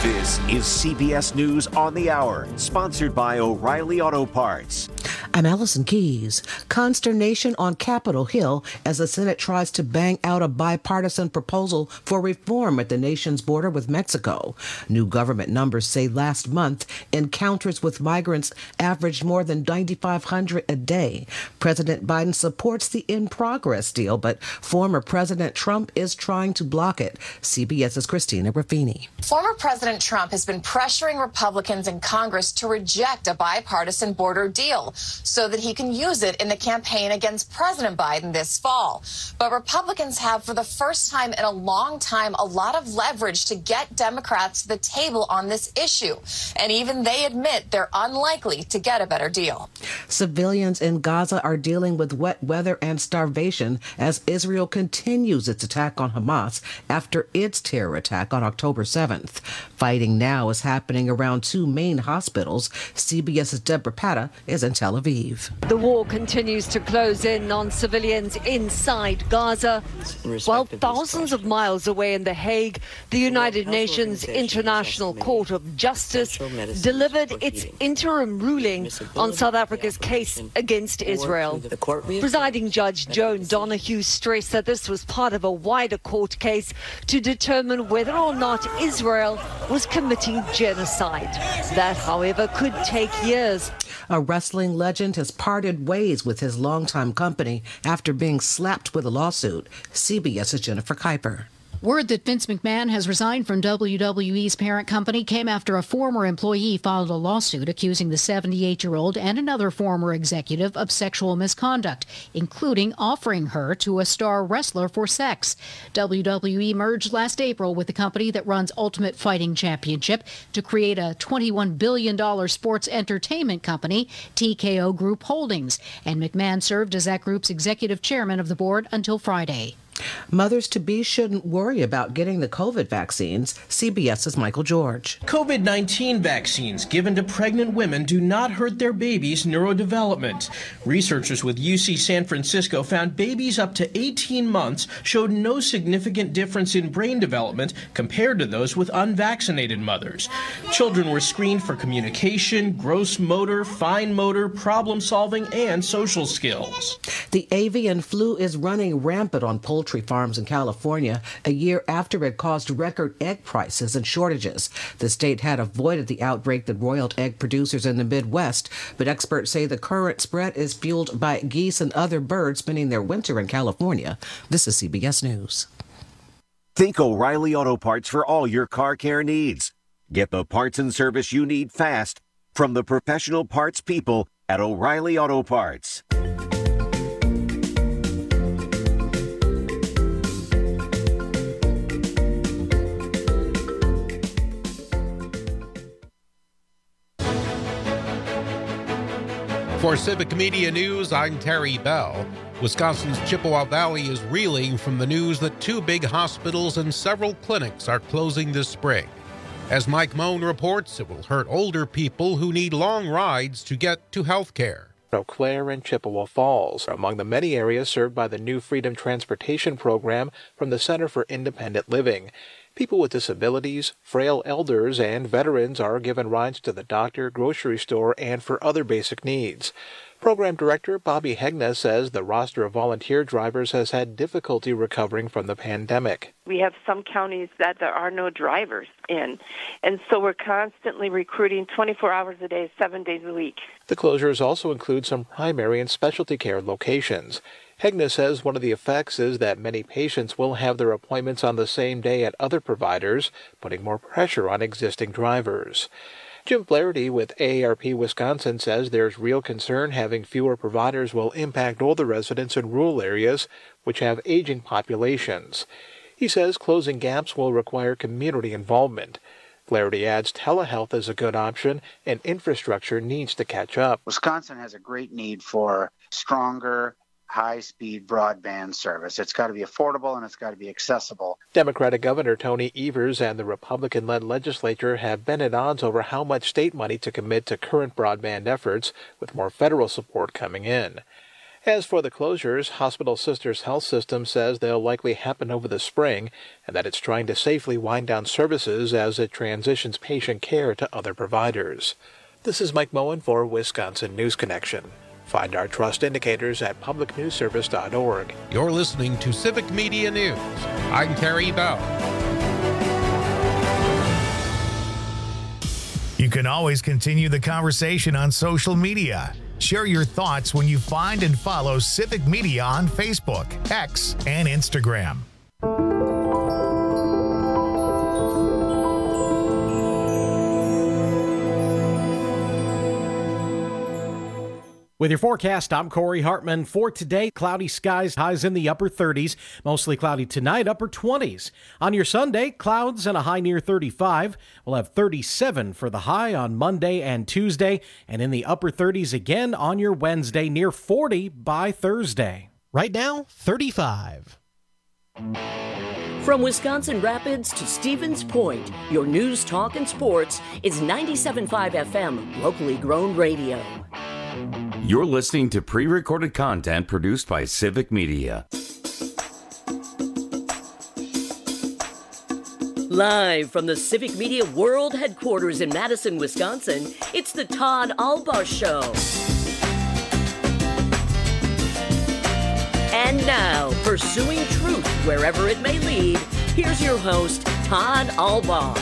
This is CBS News on the Hour, sponsored by O'Reilly Auto Parts. I'm Allison Keys. Consternation on Capitol Hill as the Senate tries to bang out a bipartisan proposal for reform at the nation's border with Mexico. New government numbers say last month encounters with migrants averaged more than 9,500 a day. President Biden supports the in-progress deal, but former President Trump is trying to block it. CBS's Christina Raffini. Former President Trump has been pressuring Republicans in Congress to reject a bipartisan border deal so that he can use it in the campaign against President Biden this fall. But Republicans have, for the first time in a long time, a lot of leverage to get Democrats to the table on this issue. And even they admit they're unlikely to get a better deal. Civilians in Gaza are dealing with wet weather and starvation as Israel continues its attack on Hamas after its terror attack on October 7th. Fighting now is happening around two main hospitals. CBS's Deborah Patta is in Tel Aviv. The war continues to close in on civilians inside Gaza, while thousands of miles away in The Hague, the United Nations International Court of Justice delivered its interim ruling on South Africa's case against Israel. Presiding Judge Joan Donoghue stressed that this was part of a wider court case to determine whether or not Israel was committing genocide. That, however, could take years. A wrestling legend has parted ways with his longtime company after being slapped with a lawsuit. CBS's Jennifer Kuiper. Word that Vince McMahon has resigned from WWE's parent company came after a former employee filed a lawsuit accusing the 78-year-old and another former executive of sexual misconduct, including offering her to a star wrestler for sex. WWE merged last April with the company that runs Ultimate Fighting Championship to create a $21 billion sports entertainment company, TKO Group Holdings, and McMahon served as that group's executive chairman of the board until Friday. Mothers-to-be shouldn't worry about getting the COVID vaccines. CBS's Michael George. COVID-19 vaccines given to pregnant women do not hurt their babies' neurodevelopment. Researchers with UC San Francisco found babies up to 18 months showed no significant difference in brain development compared to those with unvaccinated mothers. Children were screened for communication, gross motor, fine motor, problem solving, and social skills. The avian flu is running rampant on poultry farms in California a year after it caused record egg prices and shortages. The state had avoided the outbreak that roiled egg producers in the Midwest, but experts say the current spread is fueled by geese and other birds spending their winter in California. This is CBS News. Think O'Reilly Auto Parts for all your car care needs. Get the parts and service you need fast from the professional parts people at O'Reilly Auto Parts. For Civic Media News, I'm Terry Bell. Wisconsin's Chippewa Valley is reeling from the news that two big hospitals and several clinics are closing this spring. As Mike Moan reports, it will hurt older people who need long rides to get to health care. Eau Claire and Chippewa Falls are among the many areas served by the new Freedom Transportation Program from the Center for Independent Living. People with disabilities, frail elders, and veterans are given rides to the doctor, grocery store, and for other basic needs. Program Director Bobby Hegna says the roster of volunteer drivers has had difficulty recovering from the pandemic. We have some counties that there are no drivers in, and so we're constantly recruiting 24 hours a day, 7 days a week. The closures also include some primary and specialty care locations. Hegna says one of the effects is that many patients will have their appointments on the same day at other providers, putting more pressure on existing drivers. Jim Flaherty with AARP Wisconsin says there's real concern having fewer providers will impact older residents in rural areas, which have aging populations. He says closing gaps will require community involvement. Flaherty adds telehealth is a good option and infrastructure needs to catch up. Wisconsin has a great need for stronger, high-speed broadband service. It's got to be affordable and it's got to be accessible. Democratic Governor Tony Evers and the Republican-led legislature have been at odds over how much state money to commit to current broadband efforts, with more federal support coming in. As for the closures, Hospital Sisters Health System says they'll likely happen over the spring and that it's trying to safely wind down services as it transitions patient care to other providers. This is Mike Moen for Wisconsin News Connection. Find our trust indicators at publicnewsservice.org. You're listening to Civic Media News. I'm Terry Bell. You can always continue the conversation on social media. Share your thoughts when you find and follow Civic Media on Facebook, X, and Instagram. With your forecast, I'm Corey Hartman. For today, cloudy skies, highs in the upper 30s. Mostly cloudy tonight, upper 20s. On your Sunday, clouds and a high near 35. We'll have 37 for the high on Monday and Tuesday, and in the upper 30s again on your Wednesday, near 40 by Thursday. Right now, 35. From Wisconsin Rapids to Stevens Point, your news, talk, and sports is 97.5 FM, locally grown radio. You're listening to pre-recorded content produced by Civic Media. Live from the Civic Media World Headquarters in Madison, Wisconsin, it's the Todd Albaugh Show. And now, pursuing truth wherever it may lead, here's your host, Todd Albaugh.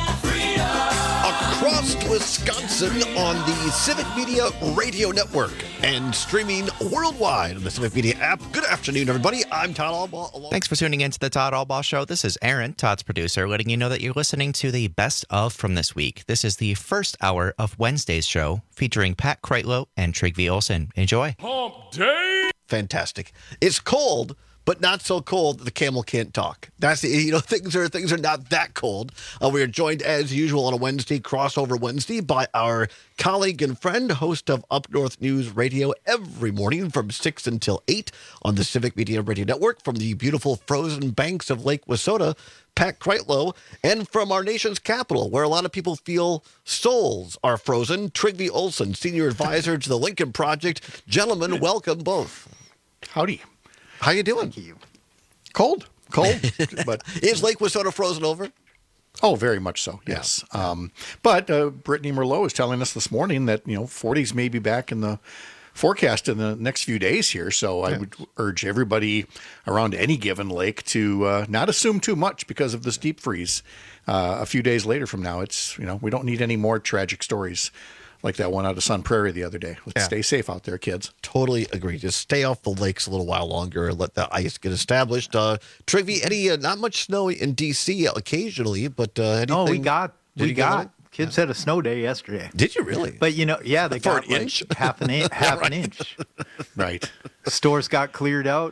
Across Wisconsin on the Civic Media Radio Network and streaming worldwide on the Civic Media app. Good afternoon, everybody. I'm Todd Albaugh. Thanks for tuning in to the Todd Albaugh Show. This is Aaron, Todd's producer, letting you know that you're listening to the best of from this week. This is the first hour of Wednesday's show featuring Pat Kreitlow and Trygve Olsen. Enjoy. Hump Day! Fantastic. It's cold, but not so cold that the camel can't talk. That's things are not that cold. We are joined as usual on a Wednesday, crossover Wednesday, by our colleague and friend, host of Up North News Radio every morning from 6 until 8 on the Civic Media Radio Network from the beautiful frozen banks of Lake Wissota, Pat Kreitlow, and from our nation's capital, where a lot of people feel souls are frozen, Trygve Olsen, senior advisor to the Lincoln Project. Gentlemen, welcome both. Howdy. How you doing? Thank you. Cold, but is Lake Wissota frozen over? Oh, very much so. Yes. But Brittany Merlot is telling us this morning that 40s may be back in the forecast in the next few days here. So I would urge everybody around any given lake to not assume too much because of this deep freeze. A few days later from now, it's we don't need any more tragic stories like that one out of Sun Prairie the other day. Let's stay safe out there, kids. Totally agree. Just stay off the lakes a little while longer and let the ice get established. Trygve, any not much snow in D.C. occasionally, but anything? No, we got. Kids had a snow day yesterday. Did you really? But they got an inch? half an inch. Right. Stores got cleared out.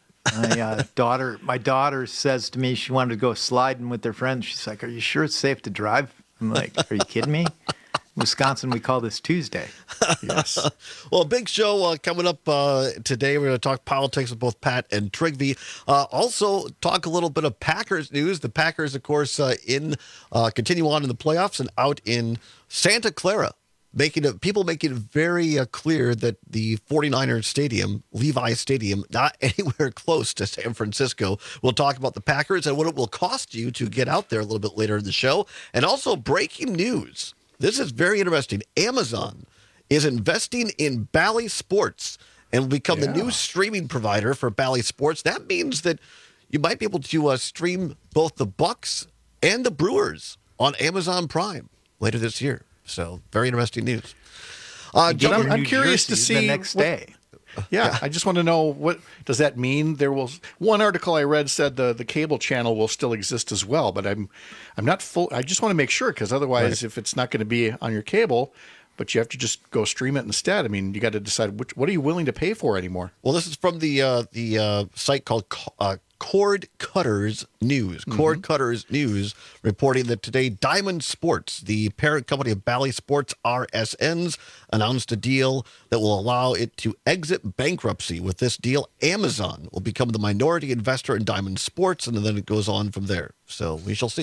My daughter says to me she wanted to go sliding with her friends. She's like, "Are you sure it's safe to drive?" I'm like, "Are you kidding me?" Wisconsin, we call this Tuesday. Yes. Well, big show coming up today. We're going to talk politics with both Pat and Trygve. Also, talk a little bit of Packers news. The Packers, of course, continue on in the playoffs and out in Santa Clara, people making it very clear that the 49ers stadium, Levi Stadium, not anywhere close to San Francisco. We'll talk about the Packers and what it will cost you to get out there a little bit later in the show. And also breaking news. This is very interesting. Amazon is investing in Bally Sports and will become the new streaming provider for Bally Sports. That means that you might be able to stream both the Bucks and the Brewers on Amazon Prime later this year. So, very interesting news. I'm curious to see the next day. Yeah, I just want to know, what does that mean? One article I read said the cable channel will still exist as well, but I'm not full. I just want to make sure, because otherwise, if it's not going to be on your cable, but you have to just go stream it instead. I mean, you got to decide what are you willing to pay for anymore. Well, this is from the site called Cord Cutters News. Cord Cutters News reporting that today Diamond Sports, the parent company of Bally Sports RSNs, announced a deal that will allow it to exit bankruptcy. With this deal, Amazon will become the minority investor in Diamond Sports, and then it goes on from there. So we shall see.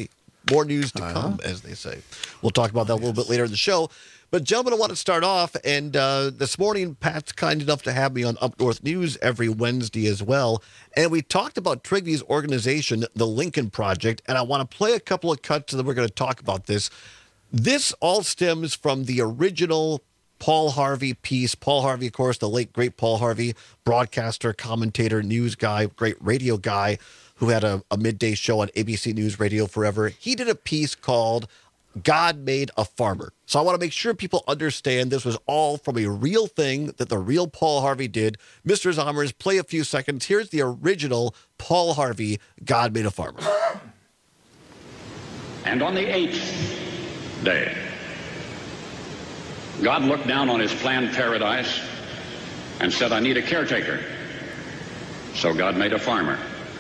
More news to come, as they say. We'll talk about that a little bit later in the show. But, gentlemen, I want to start off, and this morning, Pat's kind enough to have me on Up North News every Wednesday as well, and we talked about Trigvy's organization, the Lincoln Project, and I want to play a couple of cuts, and then we're going to talk about this. This all stems from the original Paul Harvey piece. Paul Harvey, of course, the late, great Paul Harvey, broadcaster, commentator, news guy, great radio guy, who had a midday show on ABC News Radio forever. He did a piece called God Made a Farmer. So I want to make sure people understand this was all from a real thing that the real Paul Harvey did. Mr. Zommers, play a few seconds. Here's the original Paul Harvey, God Made a Farmer. And on the 8th day, God looked down on his planned paradise and said, I need a caretaker. So God made a farmer.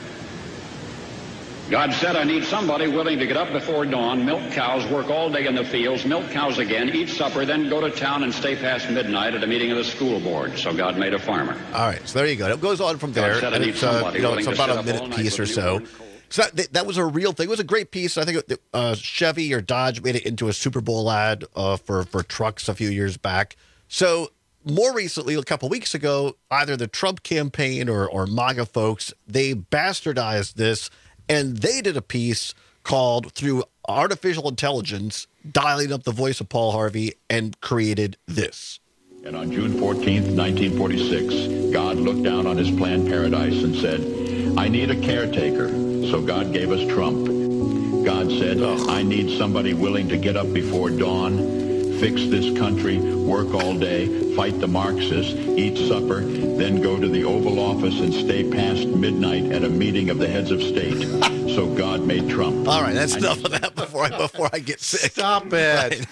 God said, I need somebody willing to get up before dawn, milk cows, work all day in the fields, milk cows again, eat supper, then go to town and stay past midnight at a meeting of the school board. So God made a farmer. All right, so there you go. It goes on from there, and it's, it's about a minute piece or so. So that was a real thing. It was a great piece. I think Chevy or Dodge made it into a Super Bowl ad for trucks a few years back. So more recently, a couple weeks ago, either the Trump campaign or MAGA folks, they bastardized this, and they did a piece called Through Artificial Intelligence, dialing up the voice of Paul Harvey, and created this. And on June 14th, 1946, God looked down on his planned paradise and said, I need a caretaker. So God gave us Trump. God said, I need somebody willing to get up before dawn, fix this country, work all day, fight the Marxists, eat supper, then go to the Oval Office and stay past midnight at a meeting of the heads of state. So God made Trump. All right, that's enough of that before I get sick. Stop it. Right.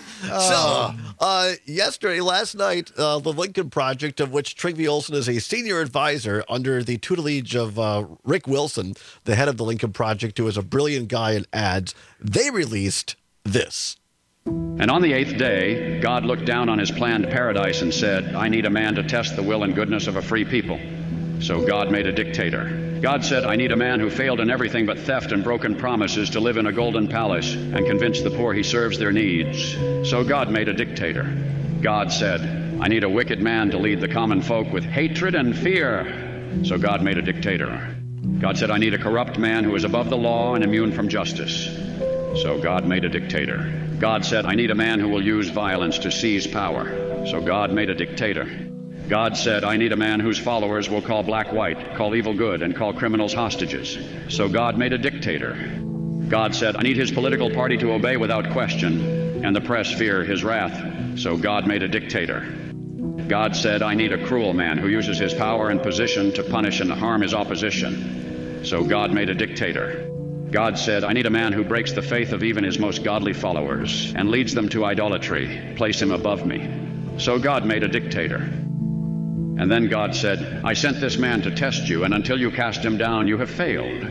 So, last night, the Lincoln Project, of which Trygve Olsen is a senior advisor under the tutelage of Rick Wilson, the head of the Lincoln Project, who is a brilliant guy in ads, they released this. And on the 8th day, God looked down on his planned paradise and said, I need a man to test the will and goodness of a free people. So God made a dictator. God said, I need a man who failed in everything but theft and broken promises to live in a golden palace and convince the poor he serves their needs. So God made a dictator. God said, I need a wicked man to lead the common folk with hatred and fear. So God made a dictator. God said, I need a corrupt man who is above the law and immune from justice. So God made a dictator. God said, I need a man who will use violence to seize power. So God made a dictator. God said, I need a man whose followers will call black white, call evil good, and call criminals hostages. So God made a dictator. God said, I need his political party to obey without question, and the press fear his wrath. So God made a dictator. God said, I need a cruel man who uses his power and position to punish and harm his opposition. So God made a dictator. God said, I need a man who breaks the faith of even his most godly followers and leads them to idolatry. Place him above me. So God made a dictator. And then God said, I sent this man to test you, and until you cast him down, you have failed.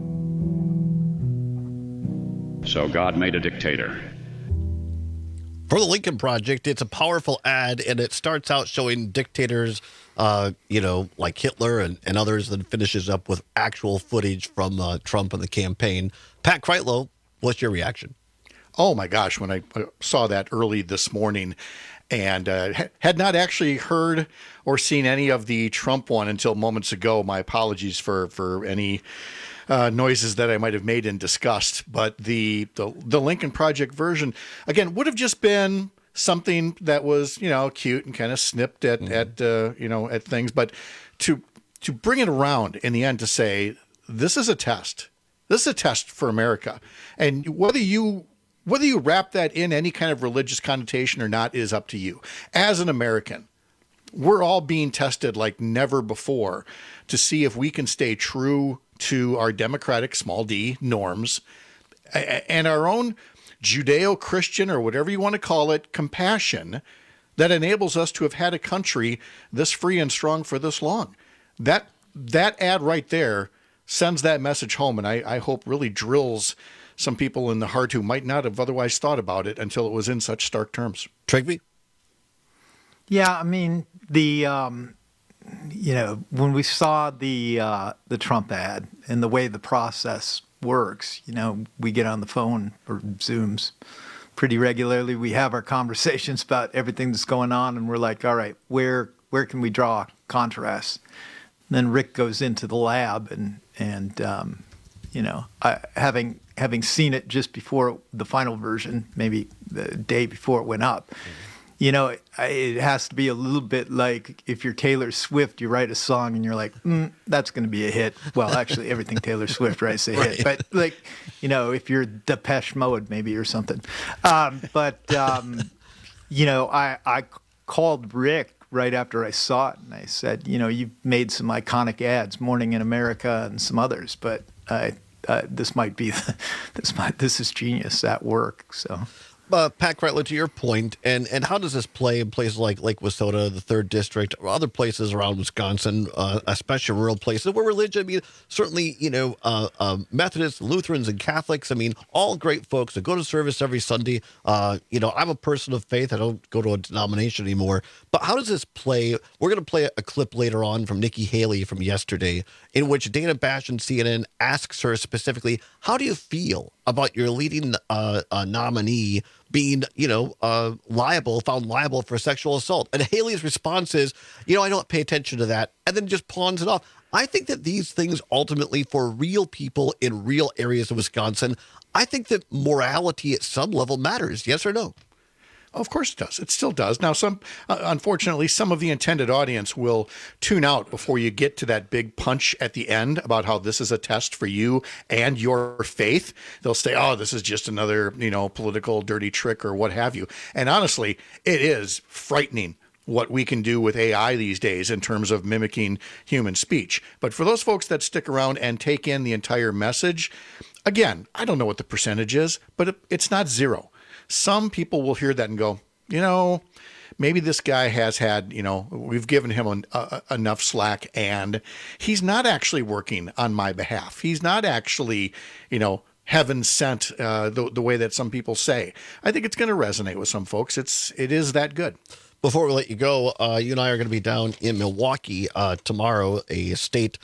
So God made a dictator. For the Lincoln Project, it's a powerful ad, and it starts out showing dictators, like Hitler and others, then finishes up with actual footage from Trump and the campaign. Pat Kreitlow, what's your reaction? Oh, my gosh, when I saw that early this morning and had not actually heard or seen any of the Trump one until moments ago. My apologies for any noises that I might have made in disgust. But the Lincoln Project version, again, would have just been something that was, cute and kind of snipped at things. But to bring it around in the end to say, this is a test. This is a test for America. And whether you wrap that in any kind of religious connotation or not is up to you. As an American, we're all being tested like never before to see if we can stay true to our democratic, small d, norms and our own Judeo-Christian, or whatever you want to call it, compassion that enables us to have had a country this free and strong for this long. That ad right there sends that message home, and I hope really drills some people in the heart who might not have otherwise thought about it until it was in such stark terms. Trygve? Yeah, I mean, when we saw the Trump ad and the way the process works. We get on the phone or Zooms pretty regularly. We have our conversations about everything that's going on, and we're like, all right, where can we draw contrast? And then Rick goes into the lab, and having seen it just before the final version, maybe the day before it went up, it has to be a little bit like if you're Taylor Swift, you write a song and you're like, that's going to be a hit. Well, actually, everything Taylor Swift writes is a hit. But if you're Depeche Mode maybe or something. I called Rick right after I saw it, and I said, you've made some iconic ads, Morning in America and some others, but this might be this is genius at work. So. Pat Kreitlow, to your point, and how does this play in places like Lake Wissota, the 3rd District, or other places around Wisconsin, especially rural places where religion, certainly, Methodists, Lutherans, and Catholics, all great folks that go to service every Sunday. I'm a person of faith. I don't go to a denomination anymore. But how does this play? We're going to play a clip later on from Nikki Haley from yesterday, in which Dana Bash on CNN asks her specifically, how do you feel about your leading nominee being, found liable for sexual assault? And Haley's response is, I don't pay attention to that, and then just pawns it off. I think that these things ultimately, for real people in real areas of Wisconsin, I think that morality at some level matters. Yes or no? Of course it does. It still does. Now, unfortunately, some of the intended audience will tune out before you get to that big punch at the end about how this is a test for you and your faith. They'll say, oh, this is just another, political dirty trick or what have you. And honestly, it is frightening what we can do with AI these days in terms of mimicking human speech. But for those folks that stick around and take in the entire message, again, I don't know what the percentage is, but it's not zero. Some people will hear that and go, maybe this guy has had, we've given him enough slack, and he's not actually working on my behalf. He's not actually, heaven sent the way that some people say. I think it's going to resonate with some folks. It is that good. Before we let you go, you and I are going to be down in Milwaukee tomorrow, a state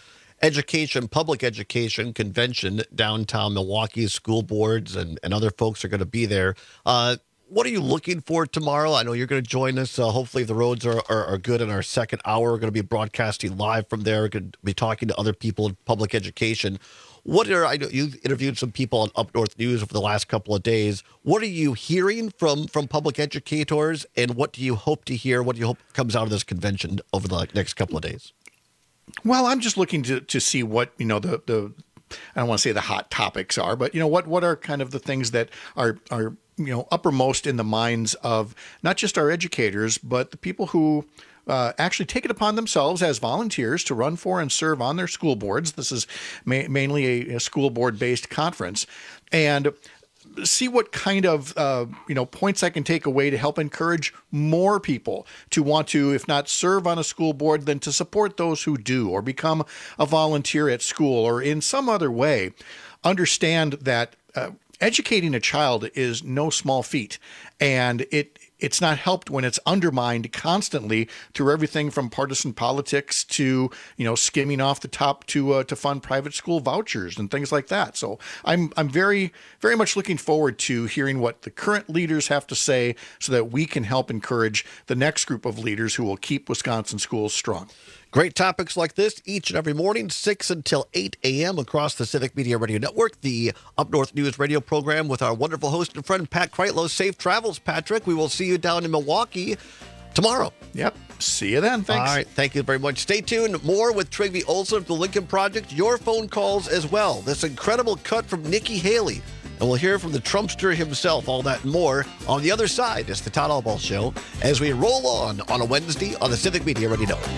public education convention downtown Milwaukee. School boards and other folks are going to be there. What are you looking for tomorrow? I know you're going to join us. Hopefully, if the roads are good in our second hour, we're going to be broadcasting live from there. We're going to be talking to other people in public education. I know you've interviewed some people on Up North News over the last couple of days. What are you hearing from public educators, and what do you hope to hear? What do you hope comes out of this convention over the next couple of days? Well, I'm just looking to see what, the I don't want to say the hot topics are, but, what are kind of the things that are uppermost in the minds of not just our educators, but the people who actually take it upon themselves as volunteers to run for and serve on their school boards. This is mainly a school board-based conference. And see what kind of points I can take away to help encourage more people to want to, if not serve on a school board, then to support those who do, or become a volunteer at school, or in some other way understand that educating a child is no small feat, and it's not helped when it's undermined constantly through everything from partisan politics to, skimming off the top to fund private school vouchers and things like that. So I'm very, very much looking forward to hearing what the current leaders have to say so that we can help encourage the next group of leaders who will keep Wisconsin schools strong. Great topics like this each and every morning, 6 until 8 a.m. across the Civic Media Radio Network, the Up North News radio program with our wonderful host and friend, Pat Kreitlow. Safe travels, Patrick. We will see you down in Milwaukee tomorrow. Yep. See you then. Thanks. All right. Thank you very much. Stay tuned. More with Trygve Olsen of the Lincoln Project. Your phone calls as well. This incredible cut from Nikki Haley. And we'll hear from the Trumpster himself, all that and more on the other side. It's the Todd Albaugh Show as we roll on a Wednesday on the Civic Media Radio Network.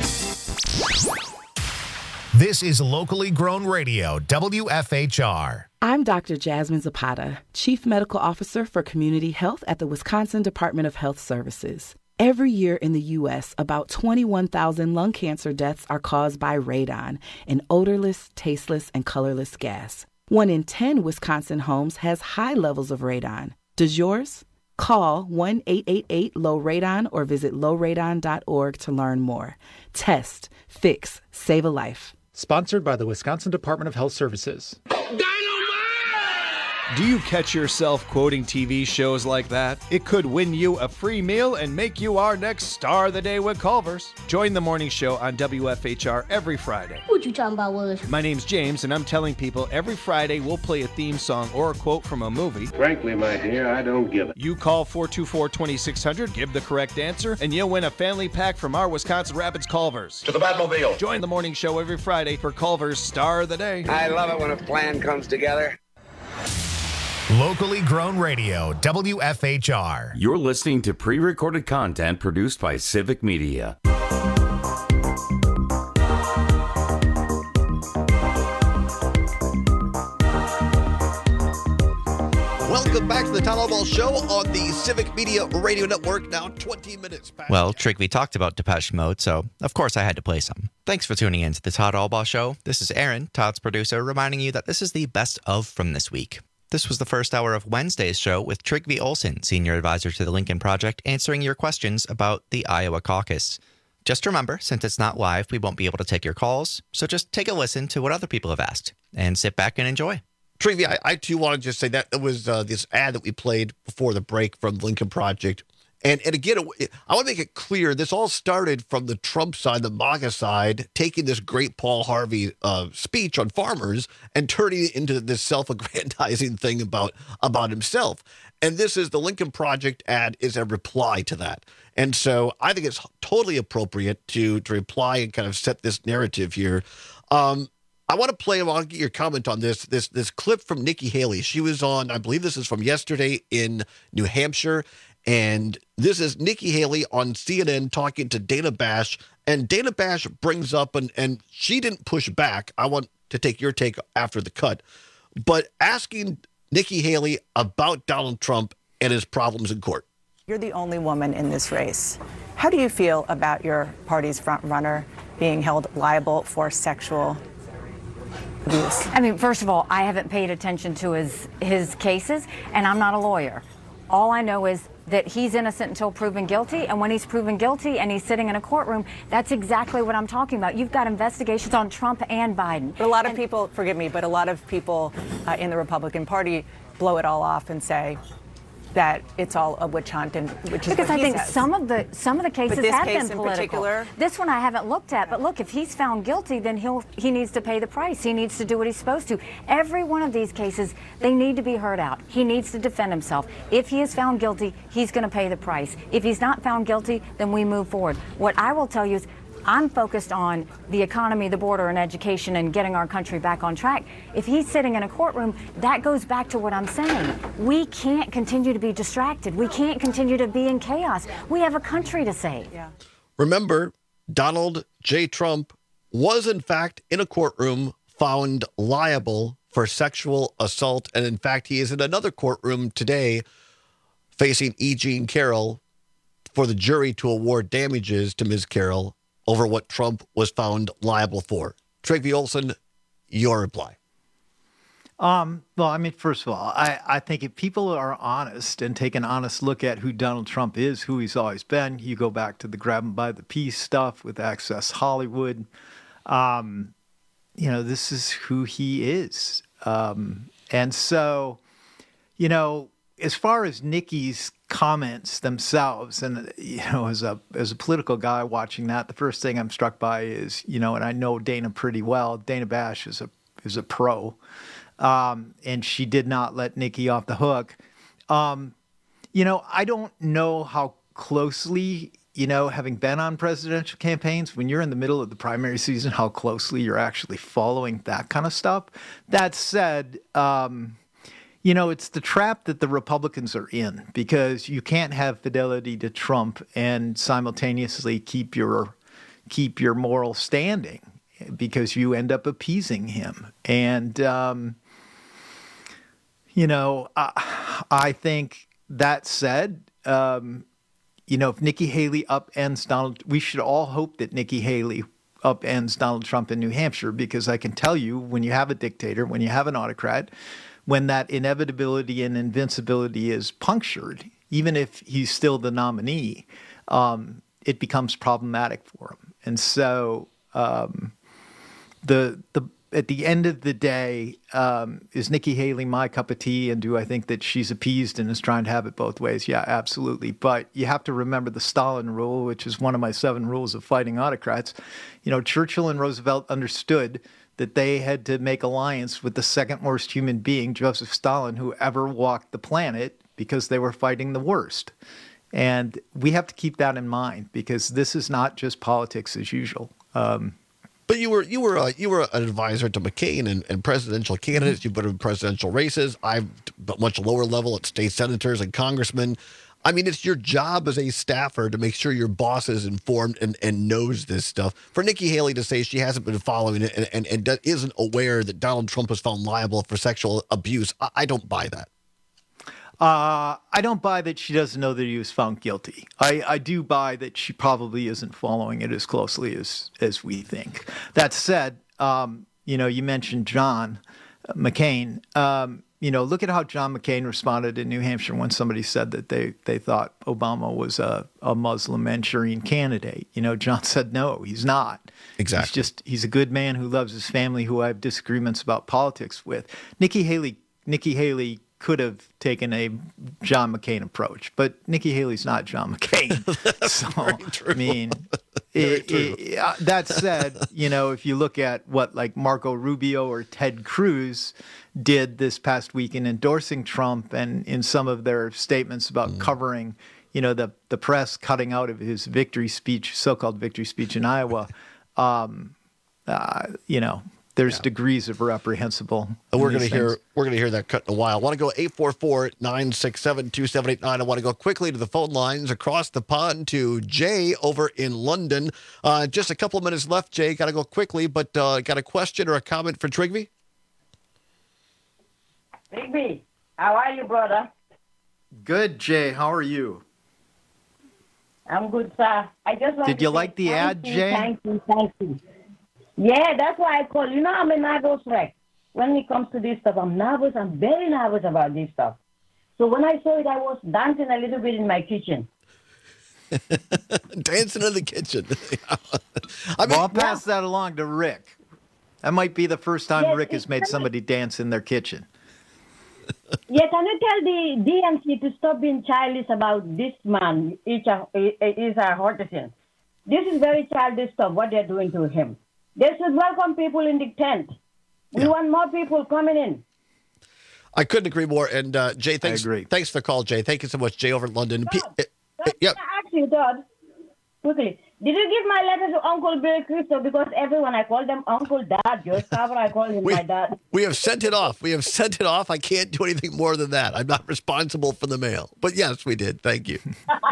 This is locally grown radio, WFHR. I'm Dr. Jasmine Zapata, Chief Medical Officer for Community Health at the Wisconsin Department of Health Services. Every year in the U.S., about 21,000 lung cancer deaths are caused by radon, an odorless, tasteless, and colorless gas. 1 in 10 Wisconsin homes has high levels of radon. Does yours? Call 1-888-LOW-RADON or visit lowradon.org to learn more. Test, fix, save a life. Sponsored by the Wisconsin Department of Health Services. Dynamite! Do you catch yourself quoting TV shows like that? It could win you a free meal and make you our next star of the day with Culver's. Join the morning show on WFHR every Friday. What you talking about, Willis? My name's James, and I'm telling people every Friday we'll play a theme song or a quote from a movie. Frankly, my dear, I don't give it. You call 424-2600, give the correct answer, and you'll win a family pack from our Wisconsin Rapids Culver's. To the Batmobile. Join the morning show every Friday for Culver's Star of the Day. I love it when a plan comes together. Locally grown radio, WFHR. You're listening to pre-recorded content produced by Civic Media. Welcome back to the Todd Albaugh Show on the Civic Media Radio Network. Now 20 minutes past. Well, Trigby talked about Depeche Mode, so of course I had to play some. Thanks for tuning in to the Todd Albaugh Show. This is Aaron, Todd's producer, reminding you that this is the best of from this week. This was the first hour of Wednesday's show with Trygve Olsen, senior advisor to the Lincoln Project, answering your questions about the Iowa caucus. Just remember, since it's not live, we won't be able to take your calls, so just take a listen to what other people have asked and sit back and enjoy. Trygve, I too want to just say that it was this ad that we played before the break from the Lincoln Project. And again, I want to make it clear, this all started from the Trump side, the MAGA side, taking this great Paul Harvey speech on farmers and turning it into this self-aggrandizing thing about himself. And this is the Lincoln Project ad is a reply to that. And so I think it's totally appropriate to reply and kind of set this narrative here. I want to play, I want to get your comment on this clip from Nikki Haley. She was on, I believe this is from yesterday in New Hampshire. And this is Nikki Haley on CNN talking to Dana Bash. And Dana Bash brings up, and she didn't push back. I want to take your take after the cut. But asking Nikki Haley about Donald Trump and his problems in court. You're the only woman in this race. How do you feel about your party's front runner being held liable for sexual abuse? I mean, first of all, I haven't paid attention to his cases, and I'm not a lawyer. All I know is that he's innocent until proven guilty, and when he's proven guilty and he's sitting in a courtroom, that's exactly what I'm talking about. You've got investigations on Trump and Biden. But a lot of people, forgive me, but a lot of people in the Republican Party blow it all off and say that it's all a witch hunt, and which is because what I think says. some of the cases have been political. Particular? This one I haven't looked at, but look, if he's found guilty, then he needs to pay the price. He needs to do what he's supposed to. Every one of these cases, they need to be heard out. He needs to defend himself. If he is found guilty, he's going to pay the price. If he's not found guilty, then we move forward. What I will tell you is, I'm focused on the economy, the border, and education, and getting our country back on track. If he's sitting in a courtroom, that goes back to what I'm saying. We can't continue to be distracted. We can't continue to be in chaos. We have a country to save. Yeah. Remember, Donald J. Trump was, in fact, in a courtroom found liable for sexual assault. And in fact, he is in another courtroom today facing E. Jean Carroll for the jury to award damages to Ms. Carroll over what Trump was found liable for. Trygve Olsen, your reply. Well, I mean, first of all, I think if people are honest and take an honest look at who Donald Trump is, who he's always been, you go back to the grab him by the piece stuff with Access Hollywood. This is who he is. And so, as far as Nikki's comments themselves, and as a political guy watching that, the first thing I'm struck by is, and I know Dana pretty well. Dana Bash is a pro, and she did not let Nikki off the hook. I don't know how closely, having been on presidential campaigns, when you're in the middle of the primary season, how closely you're actually following that kind of stuff. That said, it's the trap that the Republicans are in, because you can't have fidelity to Trump and simultaneously keep your moral standing, because you end up appeasing him. And, I think that said, if Nikki Haley upends Donald, we should all hope that Nikki Haley upends Donald Trump in New Hampshire, because I can tell you, when you have a dictator, when you have an autocrat, when that inevitability and invincibility is punctured, even if he's still the nominee, it becomes problematic for him. And so the at the end of the day, is Nikki Haley my cup of tea? And do I think that she's appeased and is trying to have it both ways? Yeah, absolutely. But you have to remember the Stalin rule, which is one of my 7 rules of fighting autocrats. Churchill and Roosevelt understood that they had to make alliance with the second worst human being, Joseph Stalin, who ever walked the planet, because they were fighting the worst. And we have to keep that in mind, because this is not just politics as usual. But you were an advisor to McCain and presidential candidates. You've been in presidential races. I've much lower level at state senators and congressmen. I mean, it's your job as a staffer to make sure your boss is informed and knows this stuff. For Nikki Haley to say she hasn't been following it and isn't aware that Donald Trump was found liable for sexual abuse, I don't buy that. I don't buy that she doesn't know that he was found guilty. I do buy that she probably isn't following it as closely as we think. That said, you mentioned John McCain. Look at how John McCain responded in New Hampshire when somebody said that they thought Obama was a Muslim Manchurian candidate. John said, no, he's not. Exactly. He's a good man who loves his family, who I have disagreements about politics with. Nikki Haley could have taken a John McCain approach, but Nikki Haley's not John McCain. So, I mean, that said, if you look at what like Marco Rubio or Ted Cruz did this past week in endorsing Trump and in some of their statements about covering, the press cutting out of his victory speech, so-called victory speech in Iowa, there's degrees of reprehensible. And we're going to hear that cut in a while. I want to go 844-967-2789. I want to go quickly to the phone lines across the pond to Jay over in London. Just a couple of minutes left, Jay. Got to go quickly, but got a question or a comment for Trigby? Trigby, how are you, brother? Good, Jay. How are you? I'm good, sir. I just want Did you like the ad, Jay? Thank you. Yeah, that's why I call. I'm a nervous wreck. When it comes to this stuff, I'm nervous. I'm very nervous about this stuff. So when I saw it, I was dancing a little bit in my kitchen. Dancing in the kitchen. I'll pass that along to Rick. That might be the first time Rick has made somebody dance in their kitchen. Yeah, can you tell the DNC to stop being childish about this man, Asa Hutchinson? This is very childish stuff, what they're doing to him. They should welcome people in the tent. We want more people coming in. I couldn't agree more. And Jay, thanks for the call, Jay. Thank you so much, Jay, over in London. Can I ask you, Todd, quickly, did you give my letter to Uncle Bill Cristo? Because everyone, I call them Uncle Dad. Joe Scarborough, I call him my dad. We have sent it off. I can't do anything more than that. I'm not responsible for the mail. But yes, we did. Thank you.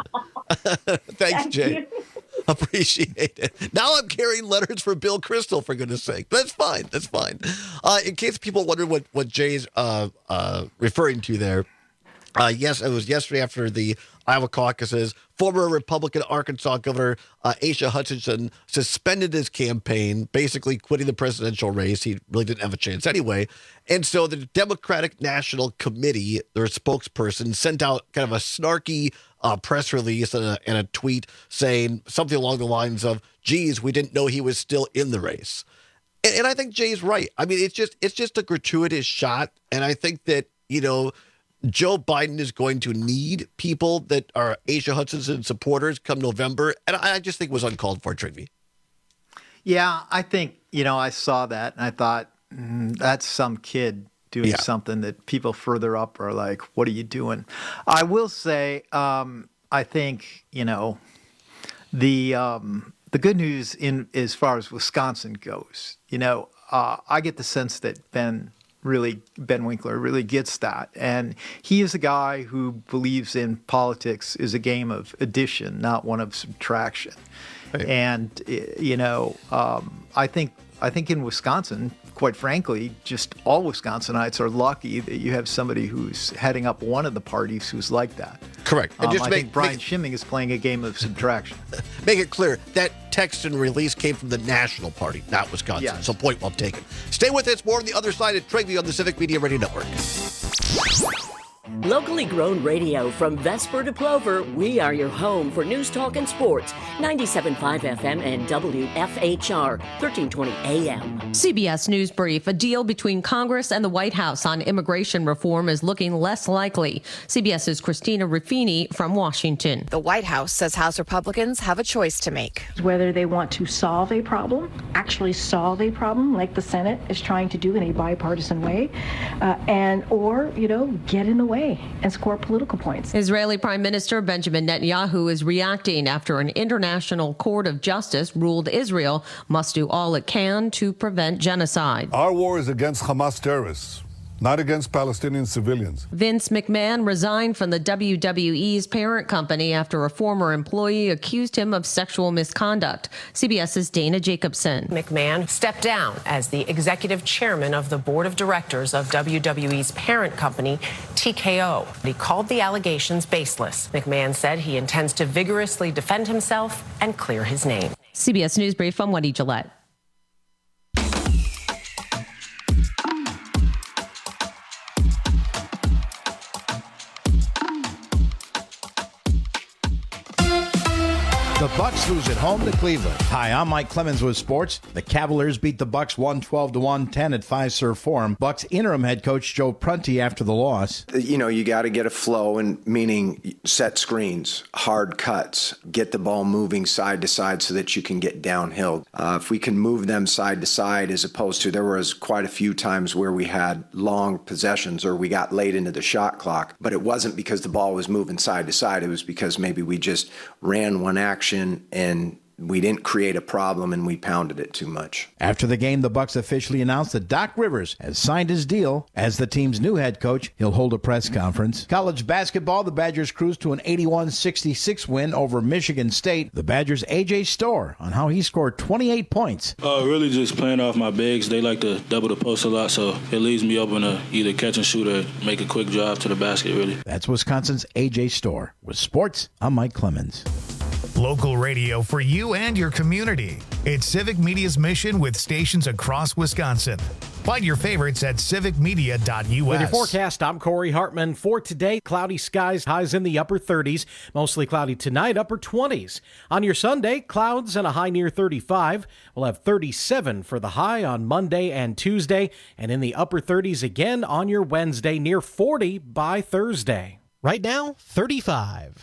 Thanks, Jay. You. Appreciate it. Now I'm carrying letters for Bill Kristol, for goodness sake. That's fine. In case people wonder what Jay's referring to there, yes, it was yesterday after the Iowa caucuses. Former Republican Arkansas Governor Asa Hutchinson suspended his campaign, basically quitting the presidential race. He really didn't have a chance anyway. And so the Democratic National Committee, their spokesperson, sent out kind of a snarky press release and a tweet saying something along the lines of, geez, we didn't know he was still in the race. And I think Jay's right. I mean, it's just a gratuitous shot. And I think that, Joe Biden is going to need people that are Asa Hutchinson supporters come November. And I just think it was uncalled for, Trigby. Yeah, I think, I saw that and I thought, that's some kid doing something that people further up are like, what are you doing? I will say, I think, the good news as far as Wisconsin goes, I get the sense that Ben Winkler really gets that. And he is a guy who believes in politics is a game of addition, not one of subtraction. Right. And, I think in Wisconsin, quite frankly, just all Wisconsinites are lucky that you have somebody who's heading up one of the parties who's like that. Correct. And I think Brian Schimming is playing a game of subtraction. Make it clear, that text and release came from the National Party, not Wisconsin. Yes. So point well taken. Stay with us. More on the other side at Trigby on the Civic Media Radio Network. Locally grown radio from Vesper to Plover, we are your home for news, talk, and sports. 97.5 FM and WFHR, 1320 AM. CBS News Brief. A deal between Congress and the White House on immigration reform is looking less likely. CBS's Christina Ruffini from Washington. The White House says House Republicans have a choice to make. Whether they want to solve a problem, actually solve a problem, like the Senate is trying to do in a bipartisan way, or get in the way and score political points. Israeli Prime Minister Benjamin Netanyahu is reacting after an international court of justice ruled Israel must do all it can to prevent genocide. Our war is against Hamas terrorists, not against Palestinian civilians. Vince McMahon resigned from the WWE's parent company after a former employee accused him of sexual misconduct. CBS's Dana Jacobson. McMahon stepped down as the executive chairman of the board of directors of WWE's parent company, TKO. He called the allegations baseless. McMahon said he intends to vigorously defend himself and clear his name. CBS News Brief, I'm Wendy Gillette. The Bucks lose at home to Cleveland. Hi, I'm Mike Clemens with sports. The Cavaliers beat the Bucks 112-110 at Fiserv Forum. Bucks interim head coach Joe Prunty after the loss. You got to get a flow, and meaning set screens, hard cuts, get the ball moving side to side so that you can get downhill. If we can move them side to side, as opposed to, there was quite a few times where we had long possessions or we got late into the shot clock, but it wasn't because the ball was moving side to side. It was because maybe we just ran one action and we didn't create a problem and we pounded it too much. After the game, the Bucks officially announced that Doc Rivers has signed his deal as the team's new head coach. He'll hold a press conference. College basketball, the Badgers cruised to an 81-66 win over Michigan State. The Badgers' A.J. Storr on how he scored 28 points. Really just playing off my bigs. They like to double the post a lot, so it leaves me open to either catch and shoot or make a quick drive to the basket, really. That's Wisconsin's A.J. Storr. With sports, I'm Mike Clemens. Local radio for you and your community. It's Civic Media's mission with stations across Wisconsin. Find your favorites at civicmedia.us. With your forecast, I'm Corey Hartman. For today, cloudy skies, highs in the upper 30s. Mostly cloudy tonight, upper 20s. On your Sunday, clouds and a high near 35. We'll have 37 for the high on Monday and Tuesday. And in the upper 30s again on your Wednesday, near 40 by Thursday. Right now, 35.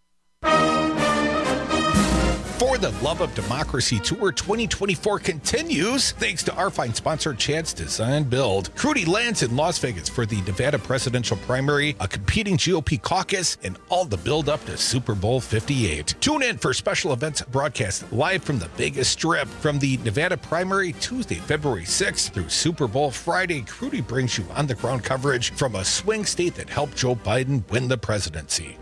For the Love of Democracy Tour 2024 continues thanks to our fine sponsor, Chad's Design Build. Crudy lands in Las Vegas for the Nevada presidential primary, a competing GOP caucus, and all the build up to Super Bowl 58. Tune in for special events broadcast live from the Vegas Strip. From the Nevada primary Tuesday, February 6th through Super Bowl Friday, Crudy brings you on-the-ground coverage from a swing state that helped Joe Biden win the presidency.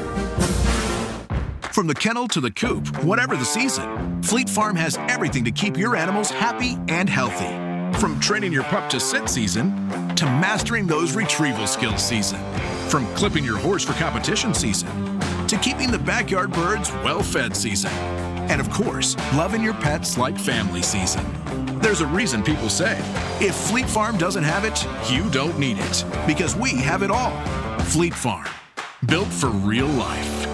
From the kennel to the coop, whatever the season, Fleet Farm has everything to keep your animals happy and healthy. From training your pup to sit season, to mastering those retrieval skills season. From clipping your horse for competition season, to keeping the backyard birds well-fed season. And of course, loving your pets like family season. There's a reason people say, if Fleet Farm doesn't have it, you don't need it. Because we have it all. Fleet Farm, built for real life.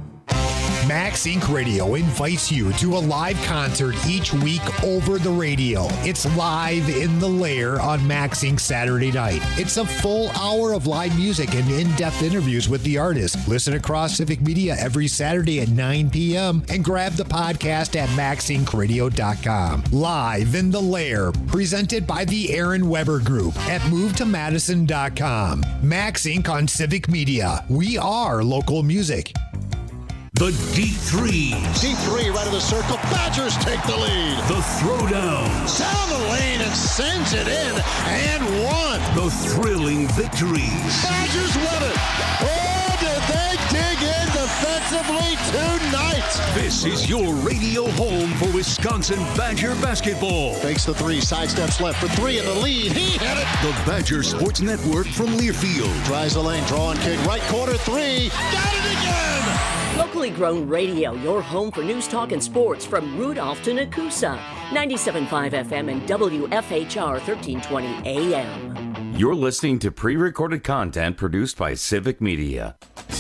Max Inc. Radio invites you to a live concert each week over the radio. It's Live in the Lair on Max Inc. Saturday night. It's a full hour of live music and in-depth interviews with the artist. Listen across Civic Media every Saturday at 9 p.m. and grab the podcast at maxincradio.com. Live in the Lair, presented by the Aaron Weber Group at movetomadison.com. Max Inc. on Civic Media. We are local music. The deep threes. Deep three right of the circle. Badgers take the lead. The throwdowns. Down the lane and sends it in and one. The thrilling victories. Badgers win it. Oh, did they dig in defensively tonight? This is your radio home for Wisconsin Badger basketball. Fakes the three, sidesteps left for three in the lead. He hit it. The Badger Sports Network from Learfield. Drives the lane, draw and kick, right corner three. Got it again. Locally grown radio, your home for news, talk, and sports from Rudolph to Nakusa. 97.5 FM and WFHR 1320 AM. You're listening to pre-recorded content produced by Civic Media.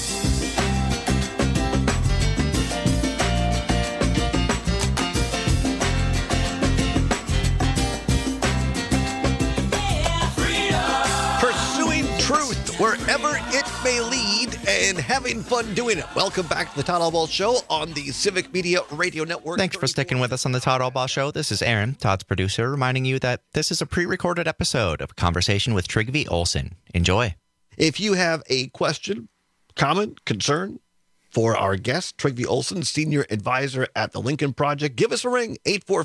Pursuing truth wherever it may lead and having fun doing it. Welcome back to the Todd Albaugh Show on the Civic Media Radio Network. Thanks for sticking with us on the Todd Albaugh Show. This is Aaron, Todd's producer, reminding you that this is a pre-recorded episode of a conversation with Trygve Olsen. Enjoy. If you have a question, comment, concern for our guest, Trygve Olsen, Senior Advisor at the Lincoln Project, give us a ring,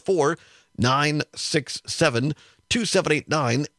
844-967-2789,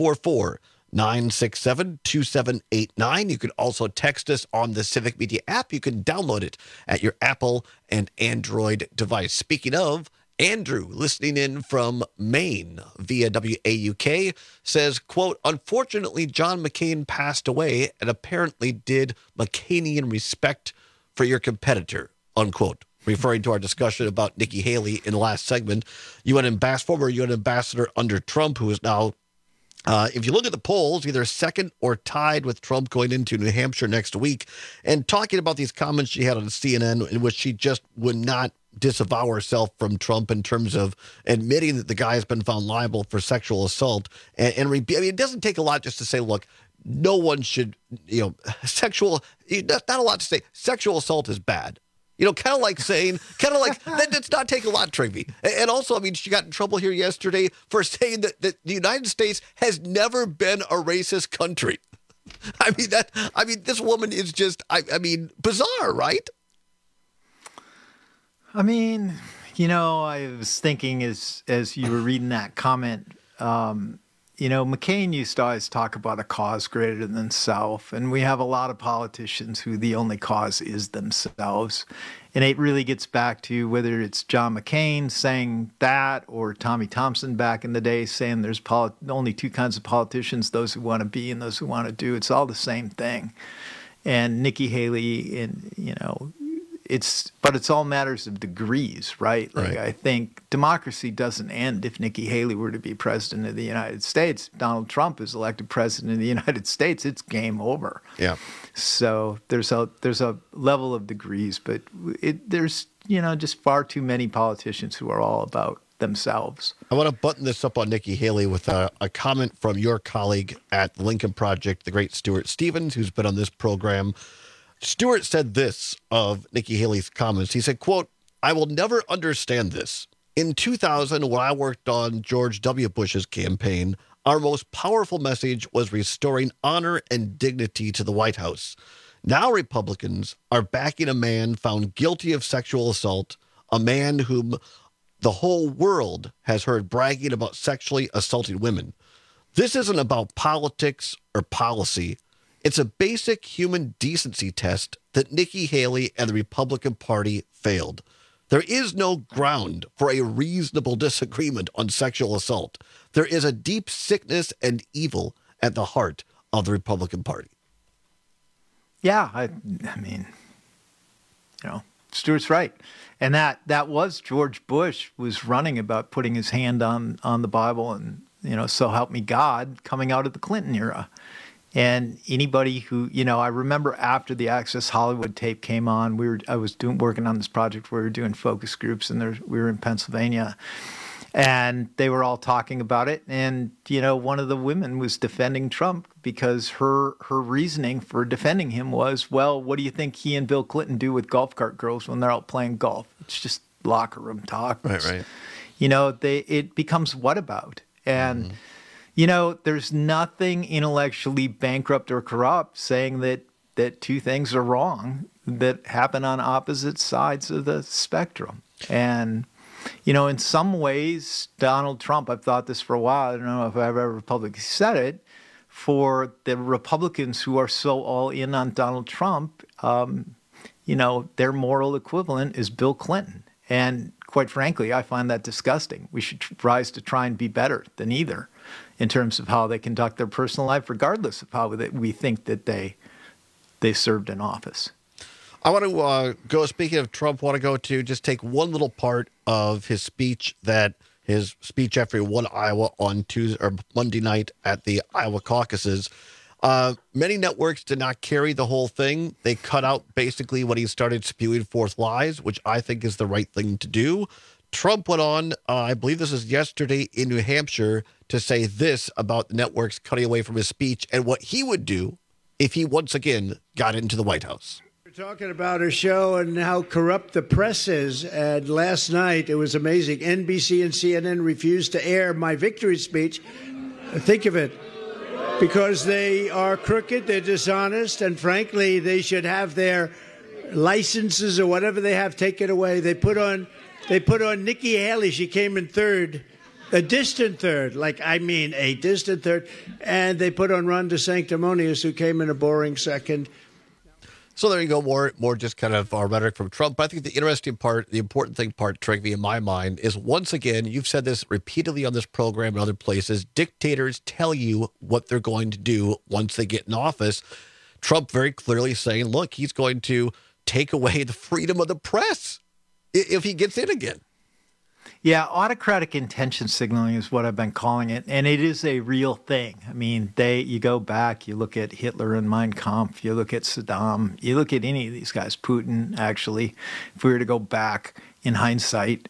844-967-2789. You can also text us on the Civic Media app. You can download it at your Apple and Android device. Speaking of, Andrew, listening in from Maine via WAUK, says, quote, unfortunately, John McCain passed away and apparently did McCainian respect for your competitor, unquote. Referring to our discussion about Nikki Haley in the last segment, former UN ambassador under Trump, who is now, if you look at the polls, either second or tied with Trump going into New Hampshire next week, and talking about these comments she had on CNN in which she just would not disavow herself from Trump in terms of admitting that the guy has been found liable for sexual assault. I mean, it doesn't take a lot just to say, look, no one should, not a lot to say. Sexual assault is bad. Kind of like that does not take a lot, Trygve. And also, I mean, she got in trouble here yesterday for saying that the United States has never been a racist country. I mean, this woman is just, bizarre, right? I mean, I was thinking as you were reading that comment, McCain used to always talk about a cause greater than self, and we have a lot of politicians who the only cause is themselves. And it really gets back to whether it's John McCain saying that or Tommy Thompson back in the day saying there's only two kinds of politicians, those who want to be and those who want to do. It's all the same thing. And Nikki Haley, it's all matters of degrees, right? Like, I think democracy doesn't end if Nikki Haley were to be president of the United States. Donald Trump is elected president of the United States. It's game over. Yeah. So there's a level of degrees, but there's just far too many politicians who are all about themselves. I want to button this up on Nikki Haley with a comment from your colleague at the Lincoln Project, the great Stuart Stevens, who's been on this program. Stewart said this of Nikki Haley's comments. He said, quote, I will never understand this. In 2000, when I worked on George W. Bush's campaign, our most powerful message was restoring honor and dignity to the White House. Now Republicans are backing a man found guilty of sexual assault, a man whom the whole world has heard bragging about sexually assaulting women. This isn't about politics or policy. It's a basic human decency test that Nikki Haley and the Republican Party failed. There is no ground for a reasonable disagreement on sexual assault. There is a deep sickness and evil at the heart of the Republican Party. Yeah, I mean, Stuart's right. And that was George Bush was running about putting his hand on the Bible and, so help me God, coming out of the Clinton era. And anybody who, I remember after the Access Hollywood tape came on, I was working on this project where we were doing focus groups, and we were in Pennsylvania, and they were all talking about it. And one of the women was defending Trump because her reasoning for defending him was, well, what do you think he and Bill Clinton do with golf cart girls when they're out playing golf? It's just locker room talk. Right. It becomes what about? And there's nothing intellectually bankrupt or corrupt saying that two things are wrong that happen on opposite sides of the spectrum. And, in some ways, Donald Trump, I've thought this for a while, I don't know if I've ever publicly said it, for the Republicans who are so all in on Donald Trump, their moral equivalent is Bill Clinton. And quite frankly, I find that disgusting. We should rise to try and be better than either in terms of how they conduct their personal life, regardless of how we think that they served in office. I want to go, speaking of Trump, just take one little part of his speech that his speech after he won Iowa on Tuesday or Monday night at the Iowa caucuses. Many networks did not carry the whole thing. They cut out basically when he started spewing forth lies, which I think is the right thing to do. Trump went on, I believe this is yesterday in New Hampshire, to say this about the networks cutting away from his speech and what he would do if he once again got into the White House. We're talking about a show and how corrupt the press is. And last night, it was amazing. NBC and CNN refused to air my victory speech. Think of it. Because they are crooked, they're dishonest, and frankly, they should have their licenses or whatever they have taken away. They put on Nikki Haley. She came in third, a distant third, a distant third. And they put on Ron DeSanctimonious, who came in a boring second. So there you go, more just kind of our rhetoric from Trump. But I think the interesting part, the important thing part, Trigvi, in my mind, is once again, you've said this repeatedly on this program and other places, dictators tell you what they're going to do once they get in office. Trump very clearly saying, look, he's going to take away the freedom of the press if he gets in again. Yeah, autocratic intention signaling is what I've been calling it, and it is a real thing. I mean, you go back, you look at Hitler and Mein Kampf, you look at Saddam, you look at any of these guys, Putin, actually, if we were to go back in hindsight,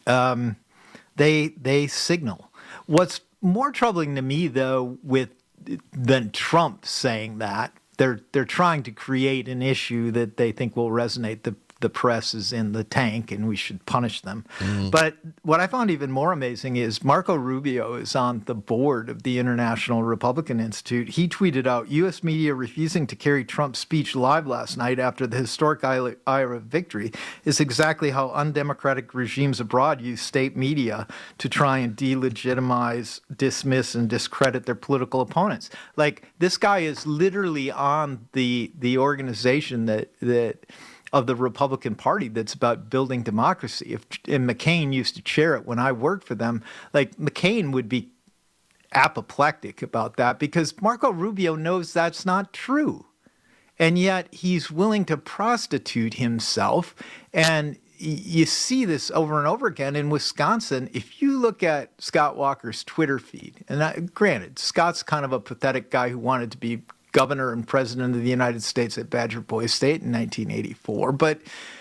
they signal. What's more troubling to me, though, than Trump saying that, they're trying to create an issue that they think will resonate. The press is in the tank and we should punish them. But what I found even more amazing is Marco Rubio is on the board of the International Republican Institute. He tweeted out, U.S. media refusing to carry Trump's speech live last night after the historic Iowa victory is exactly how undemocratic regimes abroad use state media to try and delegitimize, dismiss, and discredit their political opponents. Like, this guy is literally on the organization that of the Republican Party that's about building democracy. And McCain used to chair it when I worked for them. Like, McCain would be apoplectic about that because Marco Rubio knows that's not true. And yet he's willing to prostitute himself. And you see this over and over again in Wisconsin. If you look at Scott Walker's Twitter feed, and granted, Scott's kind of a pathetic guy who wanted to be governor and president of the United States at Badger Boys State in 1984. But,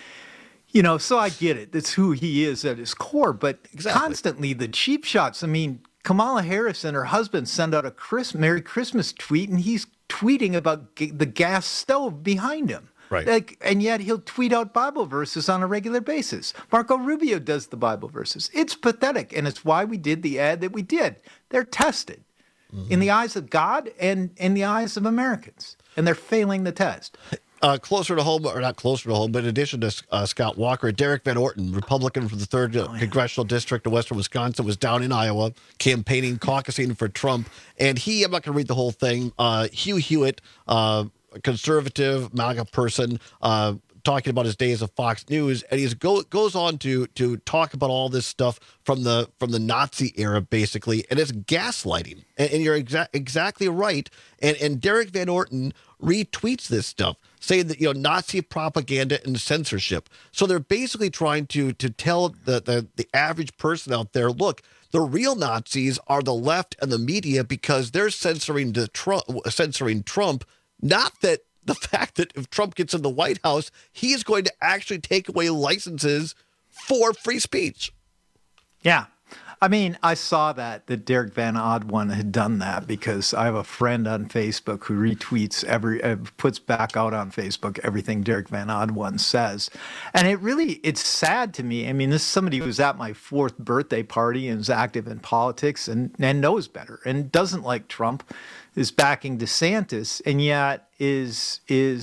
so I get it. That's who he is at his core. But constantly the cheap shots. I mean, Kamala Harris and her husband send out a Merry Christmas tweet, and he's tweeting about the gas stove behind him. Right. And yet he'll tweet out Bible verses on a regular basis. Marco Rubio does the Bible verses. It's pathetic, and it's why we did the ad that we did. They're tested. In the eyes of God and in the eyes of Americans. And they're failing the test. Closer to home, or not closer to home, but in addition to Scott Walker, Derek Van Orton, Republican from the 3rd Congressional District of Western Wisconsin, was down in Iowa campaigning, caucusing for Trump. And I'm not going to read the whole thing, Hugh Hewitt, conservative, MAGA person, talking about his days of Fox News, and he goes on to talk about all this stuff from the Nazi era, basically, and it's gaslighting. And you're exactly right. And Derek Van Orton retweets this stuff, saying that Nazi propaganda and censorship. So they're basically trying to tell the average person out there, look, the real Nazis are the left and the media because they're censoring Trump, not that. The fact that if Trump gets in the White House, he is going to actually take away licenses for free speech. Yeah. I mean, I saw that Derek Van Oddone had done that because I have a friend on Facebook who retweets puts back out on Facebook everything Derek Van Oddone says. And it's sad to me. I mean, this is somebody who was at my 4th birthday party and is active in politics and knows better and doesn't like Trump, is backing DeSantis, and yet is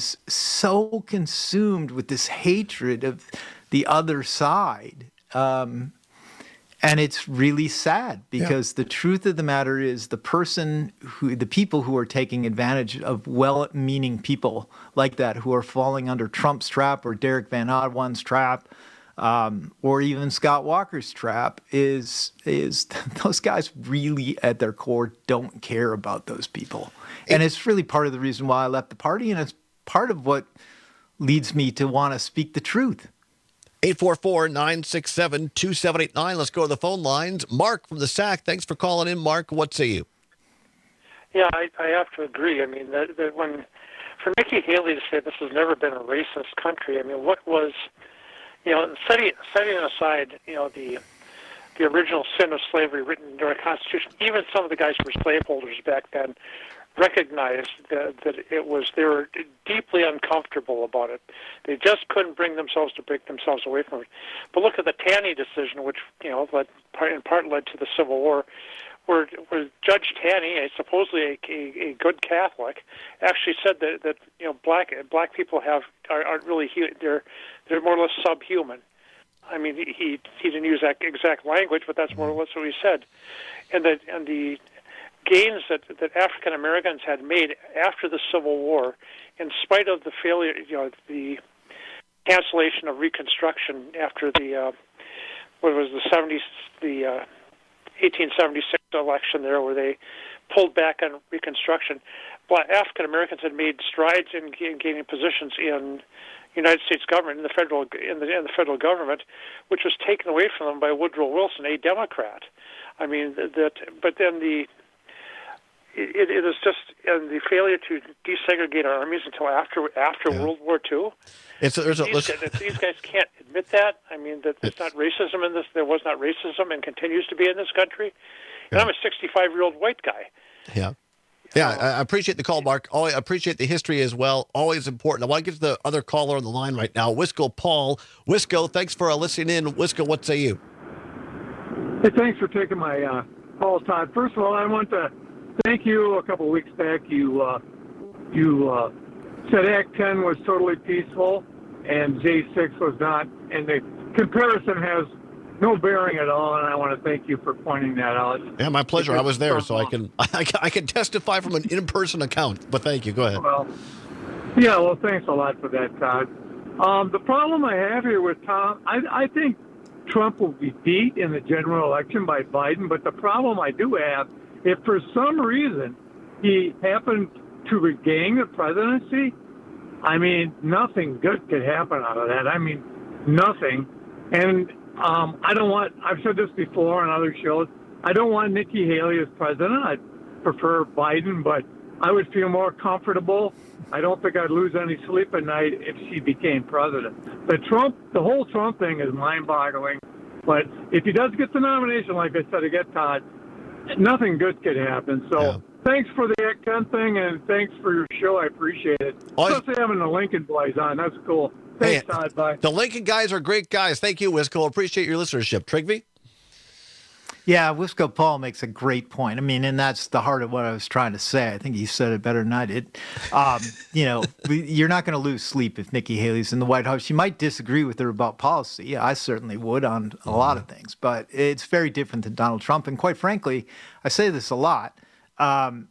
so consumed with this hatred of the other side. And it's really sad because the truth of the matter is the people who are taking advantage of well-meaning people like that who are falling under Trump's trap or Derek Van Oddone's trap or even Scott Walker's trap is those guys really at their core don't care about those people. And it's really part of the reason why I left the party, and it's part of what leads me to want to speak the truth. 844-967-2789. Let's go to the phone lines. Mark from the SAC. Thanks for calling in, Mark. What say you? Yeah, I have to agree. I mean, that when for Nikki Haley to say this has never been a racist country, I mean, what was, setting aside, the original sin of slavery written into our Constitution, even some of the guys who were slaveholders back then recognized that they were deeply uncomfortable about it. They just couldn't bring themselves to break themselves away from it. But look at the Taney decision, which in part led to the Civil War, where Judge Taney, supposedly a good Catholic, actually said that black people aren't really they're more or less subhuman. I mean, he didn't use that exact language, but that's more or less what he said. And the gains that African Americans had made after the Civil War, in spite of the failure, the cancellation of Reconstruction after the 1876 election there, where they pulled back on Reconstruction. African Americans had made strides in gaining positions in United States government, in the federal government, which was taken away from them by Woodrow Wilson, a Democrat. I mean but then it is just the failure to desegregate our armies until after World War II. These guys can't admit that. I mean, that there's not racism in this. There was not racism and continues to be in this country. And I'm a 65-year-old white guy. Yeah. Yeah, I appreciate the call, Mark. I appreciate the history as well. Always important. I want to get to the other caller on the line right now, Wisco Paul. Wisco, thanks for listening in. Wisco, what say you? Hey, thanks for taking my call, Todd. First of all, I want to thank you. A couple of weeks back, you said Act 10 was totally peaceful and J6 was not, and the comparison has no bearing at all, and I want to thank you for pointing that out. Yeah, my pleasure. I was there, so I can testify from an in-person account, but thank you. Go ahead. Well, thanks a lot for that, Todd. The problem I have here with Tom, I think Trump will be beat in the general election by Biden, but the problem I do have, if for some reason he happened to regain the presidency, I mean, nothing good could happen out of that. I mean, nothing. And I've said this before on other shows, I don't want Nikki Haley as president. I'd prefer Biden, but I would feel more comfortable. I don't think I'd lose any sleep at night if she became president. The whole Trump thing is mind-boggling. But if he does get the nomination, like I said again, Todd, nothing good could happen. So thanks for the Act 10 thing, and thanks for your show. I appreciate it. Especially having the Lincoln boys on. That's cool. Thanks, Todd. Bye. The Lincoln guys are great guys. Thank you, Wisco. Appreciate your listenership. Trigby? Yeah, Wisco Paul makes a great point. I mean, and that's the heart of what I was trying to say. I think he said it better than I did. You're not going to lose sleep if Nikki Haley's in the White House. You might disagree with her about policy. Yeah, I certainly would on a lot of things, but it's very different than Donald Trump. And quite frankly, I say this a lot, having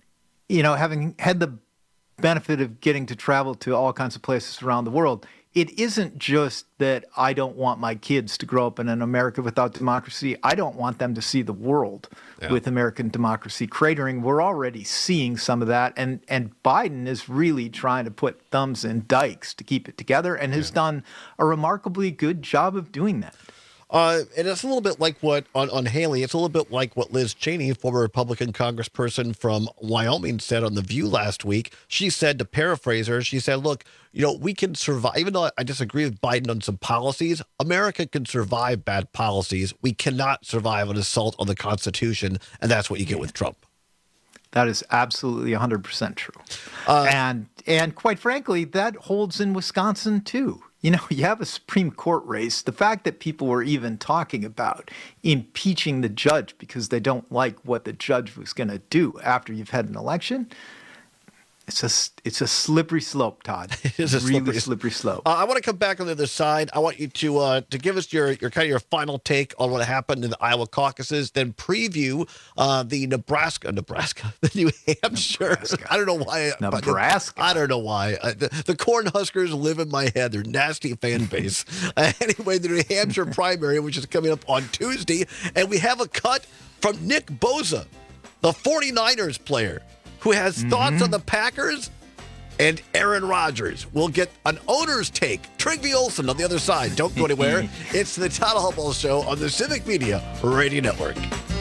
had the benefit of getting to travel to all kinds of places around the world, it isn't just that I don't want my kids to grow up in an America without democracy. I don't want them to see the world with American democracy cratering. We're already seeing some of that. And Biden is really trying to put thumbs in dikes to keep it together and has done a remarkably good job of doing that. And it's a little bit like what, on Haley, it's a little bit like what Liz Cheney, former Republican congressperson from Wyoming, said on The View last week. She said, to paraphrase her, she said, look, we can survive, even though I disagree with Biden on some policies, America can survive bad policies. We cannot survive an assault on the Constitution, and that's what you get with Trump. That is absolutely 100% true. And quite frankly, that holds in Wisconsin, too. You have a Supreme Court race. The fact that people were even talking about impeaching the judge because they don't like what the judge was going to do after you've had an election, it's a slippery slope, Todd. It is a really slippery slope. I want to come back on the other side. I want you to give us your kind of your final take on what happened in the Iowa caucuses, then preview the the New Hampshire. I don't know why. Nebraska. I don't know why. The Cornhuskers live in my head. They're a nasty fan base. Anyway, the New Hampshire primary, which is coming up on Tuesday, and we have a cut from Nick Bosa, the 49ers player, who has thoughts on the Packers and Aaron Rodgers. We'll get an owner's take. Trygve Olsen on the other side. Don't go anywhere. It's the Todd Hallball Show on the Civic Media Radio Network.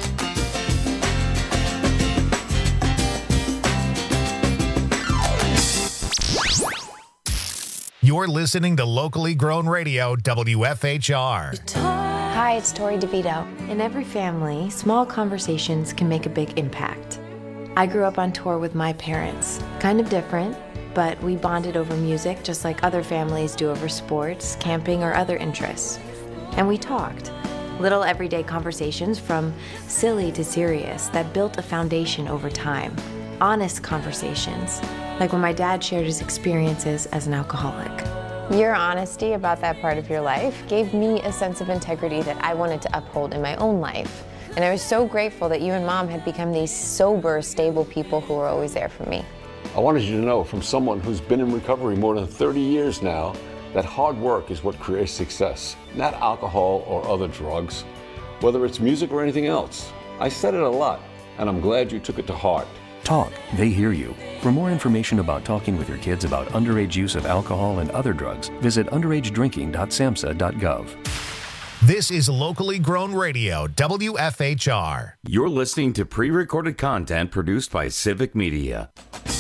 You're listening to locally grown radio, WFHR. Hi, it's Tori DeVito. In every family, small conversations can make a big impact. I grew up on tour with my parents. Kind of different, but we bonded over music just like other families do over sports, camping, or other interests. And we talked. Little everyday conversations from silly to serious that built a foundation over time. Honest conversations, like when my dad shared his experiences as an alcoholic. Your honesty about that part of your life gave me a sense of integrity that I wanted to uphold in my own life. And I was so grateful that you and Mom had become these sober, stable people who were always there for me. I wanted you to know from someone who's been in recovery more than 30 years now that hard work is what creates success, not alcohol or other drugs, whether it's music or anything else. I said it a lot, and I'm glad you took it to heart. Talk, they hear you. For more information about talking with your kids about underage use of alcohol and other drugs, visit underagedrinking.samhsa.gov. This is locally grown radio, WFHR. You're listening to pre-recorded content produced by Civic Media.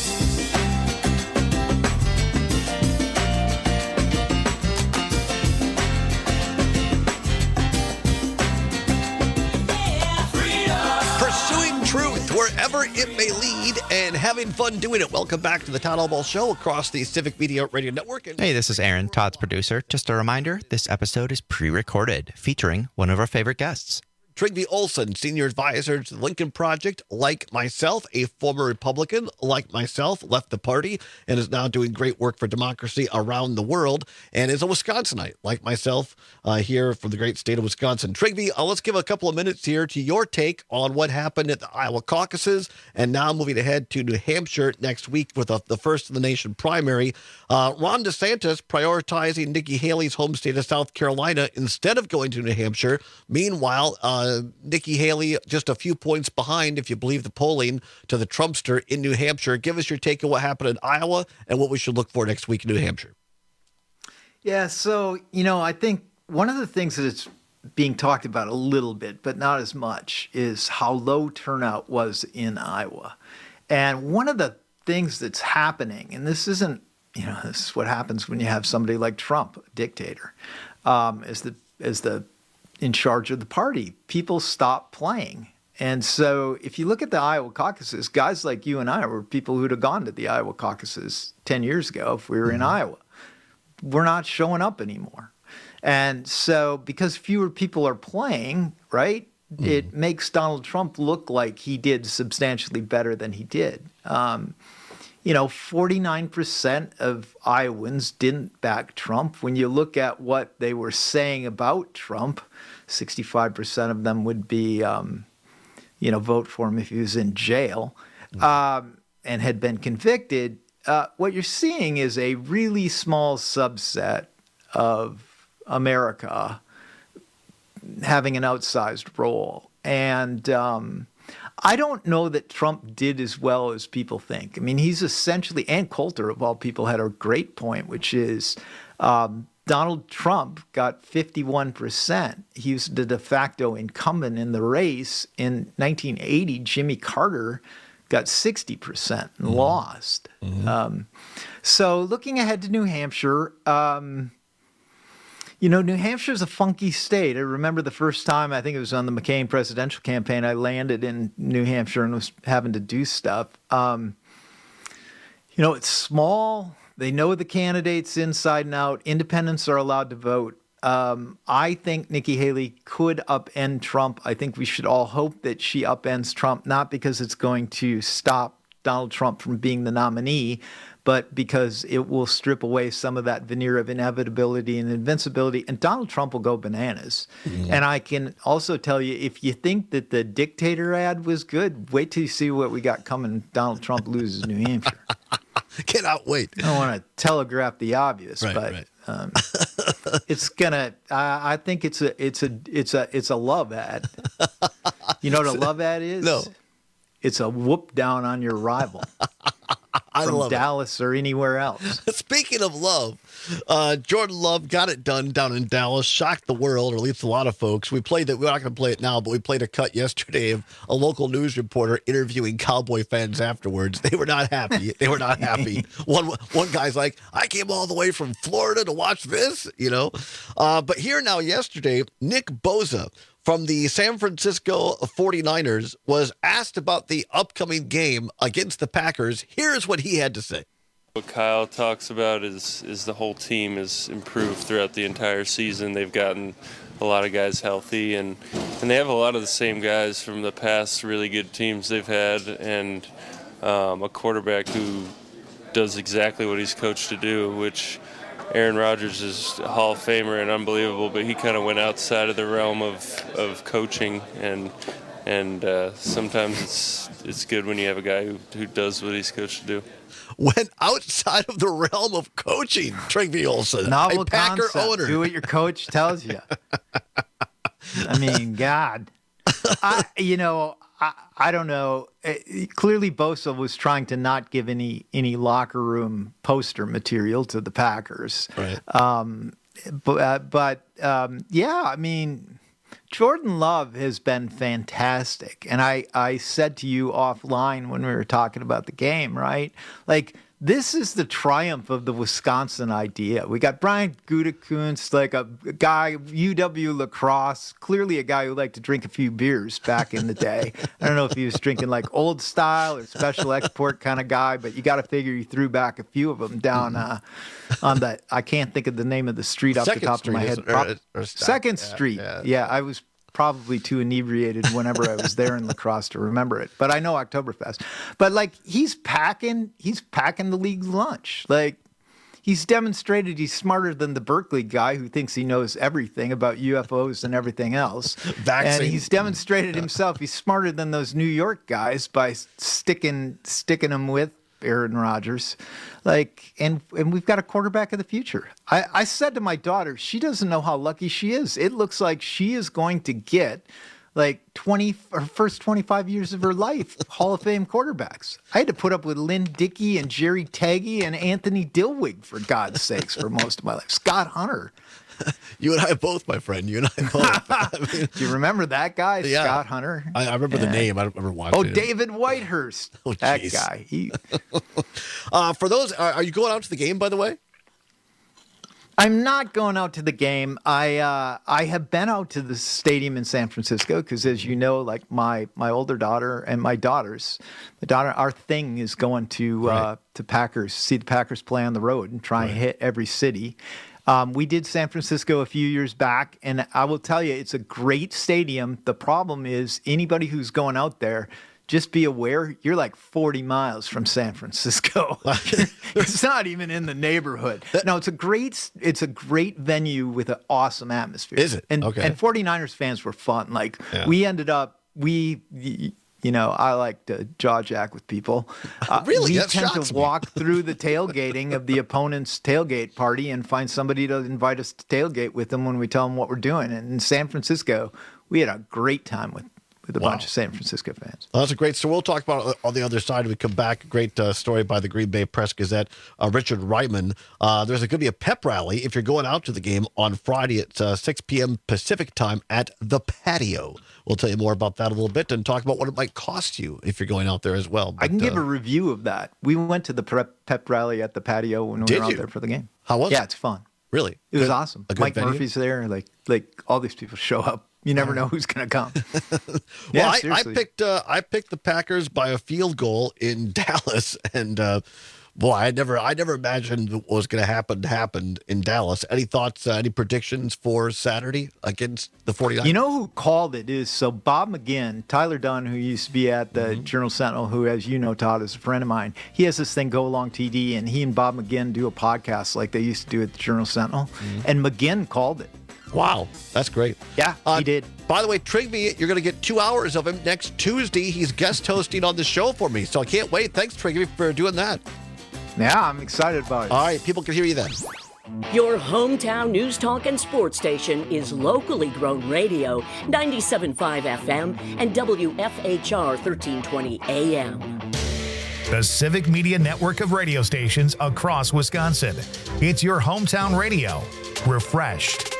Wherever it may lead, and having fun doing it. Welcome back to the Todd Hallball Show across the Civic Media Radio Network. Hey, this is Aaron, Todd's producer. Just a reminder, this episode is pre-recorded, featuring one of our favorite guests. Trygve Olsen, senior advisor to the Lincoln Project, like myself, a former Republican, like myself, left the party and is now doing great work for democracy around the world, and is a Wisconsinite, like myself, here from the great state of Wisconsin. Trygve, let's give a couple of minutes here to your take on what happened at the Iowa caucuses, and now moving ahead to New Hampshire next week with the first of the nation primary. Ron DeSantis prioritizing Nikki Haley's home state of South Carolina instead of going to New Hampshire. Meanwhile, Nikki Haley just a few points behind, if you believe the polling, to the Trumpster in New Hampshire. Give us your take on what happened in Iowa and what we should look for next week in New Hampshire. Yeah, so, I think one of the things that is being talked about a little bit, but not as much, is how low turnout was in Iowa. And one of the things that's happening, and this isn't, this is what happens when you have somebody like Trump, a dictator, as the in charge of the party. People stop playing. And so if you look at the Iowa caucuses, guys like you and I were people who'd have gone to the Iowa caucuses 10 years ago if we were in Iowa. We're not showing up anymore. And so because fewer people are playing, right, it makes Donald Trump look like he did substantially better than he did. 49% of Iowans didn't back Trump. When you look at what they were saying about Trump, 65% of them would be, vote for him if he was in jail and had been convicted. What you're seeing is a really small subset of America having an outsized role. And I don't know that Trump did as well as people think. I mean, he's essentially, and Coulter, of all people, had a great point, which is Donald Trump got 51%. He was the de facto incumbent in the race. In 1980, Jimmy Carter got 60% and lost. So looking ahead to New Hampshire, New Hampshire's a funky state. I remember the first time, I think it was on the McCain presidential campaign, I landed in New Hampshire and was having to do stuff. It's small. They know the candidates inside and out. Independents are allowed to vote. I think Nikki Haley could upend Trump. I think we should all hope that she upends Trump, not because it's going to stop Donald Trump from being the nominee, but because it will strip away some of that veneer of inevitability and invincibility, and Donald Trump will go bananas. And I can also tell you, if you think that the dictator ad was good, wait till you see what we got coming. Donald Trump loses New Hampshire. Cannot wait. I don't want to telegraph the obvious, but it's gonna. I think it's a love ad. You know what a love ad is? No. It's a whoop down on your rival. from Dallas or anywhere else. Speaking of love, Jordan Love got it done down in Dallas, shocked the world, or at least a lot of folks. We're not going to play it now, but we played a cut yesterday of a local news reporter interviewing Cowboy fans afterwards. They were not happy. One guy's like, I came all the way from Florida to watch this, But here now, yesterday, Nick Bosa from the San Francisco 49ers was asked about the upcoming game against the Packers. Here's what he had to say. What Kyle talks about is the whole team has improved throughout the entire season. They've gotten a lot of guys healthy, and they have a lot of the same guys from the past really good teams they've had, and a quarterback who does exactly what he's coached to do, which Aaron Rodgers is a Hall of Famer and unbelievable, but he kind of went outside of the realm of coaching, and sometimes it's good when you have a guy who does what he's coached to do. Went outside of the realm of coaching, Trygve Olsen. Novel a Packer concept. Owner. Do what your coach tells you. I mean, God. I don't know. Clearly, Bosa was trying to not give any locker room poster material to the Packers. Right. Yeah, I mean, Jordan Love has been fantastic. And I said to you offline when we were talking about the game, right? Like, this is the triumph of the Wisconsin idea. We got Brian Gutekunst, like a guy, UW lacrosse, clearly a guy who liked to drink a few beers back in the day. I don't know if he was drinking like old style or special export kind of guy, but you got to figure he threw back a few of them down on that. I can't think of the name of the street off the top of my head. Second Street. Yeah, I was probably too inebriated whenever I was there in lacrosse to remember it. But I know Oktoberfest. But like he's packing the league's lunch. Like he's demonstrated he's smarter than the Berkeley guy who thinks he knows everything about UFOs and everything else. Vaccine. And he's demonstrated himself he's smarter than those New York guys by sticking them with Aaron Rodgers. Like, and we've got a quarterback of the future. I said to my daughter, she doesn't know how lucky she is. It looks like she is going to get like her first 25 years of her life Hall of Fame quarterbacks. I had to put up with Lynn Dickey and Jerry Taggy and Anthony Dilwig, for God's sakes, for most of my life. Scott Hunter. You and I both, my friend. You and I both. Do you remember that guy, yeah. Scott Hunter? I remember the name. I don't remember watching it. David Whitehurst. That guy. For those, are you going out to the game, by the way? I'm not going out to the game. I have been out to the stadium in San Francisco because, as you know, like my older daughter and my daughters, our thing is going to Packers, see the Packers play on the road and try and hit every city. We did San Francisco a few years back, and I will tell you, it's a great stadium. The problem is anybody who's going out there, just be aware, you're like 40 miles from San Francisco. It's not even in the neighborhood. No, it's a great venue with an awesome atmosphere. Is it? And, okay. And 49ers fans were fun. Like we ended up, I like to jaw jack with people. Really? We tend to walk through the tailgating of the opponent's tailgate party and find somebody to invite us to tailgate with them when we tell them what we're doing. And in San Francisco, we had a great time with a bunch of San Francisco fans. Well, that's a great story. We'll talk about it on the other side. We come back. Great story by the Green Bay Press-Gazette. Richard Reitman. There's going to be a pep rally if you're going out to the game on Friday at 6 p.m. Pacific time at the Patio. We'll tell you more about that a little bit and talk about what it might cost you if you're going out there as well. But, I can give a review of that. We went to the pep rally at the Patio when we were out there for the game. How was it? Yeah, it's fun. Really? It was awesome. Mike Murphy's there. Like all these people show up. You never know who's going to come. Well, I picked the Packers by a field goal in Dallas, and I never imagined what was going to happen in Dallas. Any thoughts? Any predictions for Saturday against the 49ers? You know who called it is Bob McGinn, Tyler Dunn, who used to be at the Journal Sentinel, who, as you know, Todd, is a friend of mine. He has this thing, Go Along TD, and he and Bob McGinn do a podcast like they used to do at the Journal Sentinel, and McGinn called it. Wow, that's great. Yeah, he did. By the way, Trygve, you're going to get 2 hours of him next Tuesday. He's guest hosting on the show for me, so I can't wait. Thanks, Trygve, for doing that. Yeah, I'm excited about it. All right, people can hear you then. Your hometown news talk and sports station is locally grown radio, 97.5 FM and WFHR 1320 AM. the Civic Media network of radio stations across Wisconsin. It's your hometown radio. Refreshed.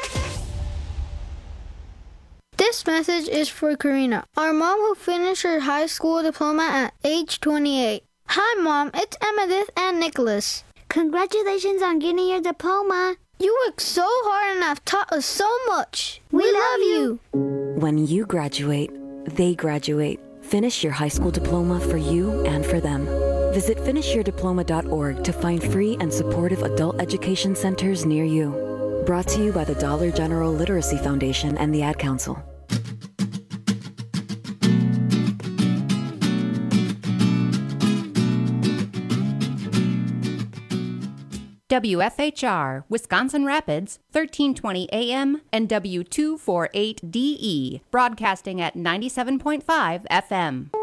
This message is for Karina, our mom who finished her high school diploma at age 28. Hi, Mom. It's Emmettith and Nicholas. Congratulations on getting your diploma. You worked so hard and have taught us so much. We love you. When you graduate, they graduate. Finish your high school diploma for you and for them. Visit finishyourdiploma.org to find free and supportive adult education centers near you. Brought to you by the Dollar General Literacy Foundation and the Ad Council. WFHR, Wisconsin Rapids, 1320 AM and W248DE, broadcasting at 97.5 FM.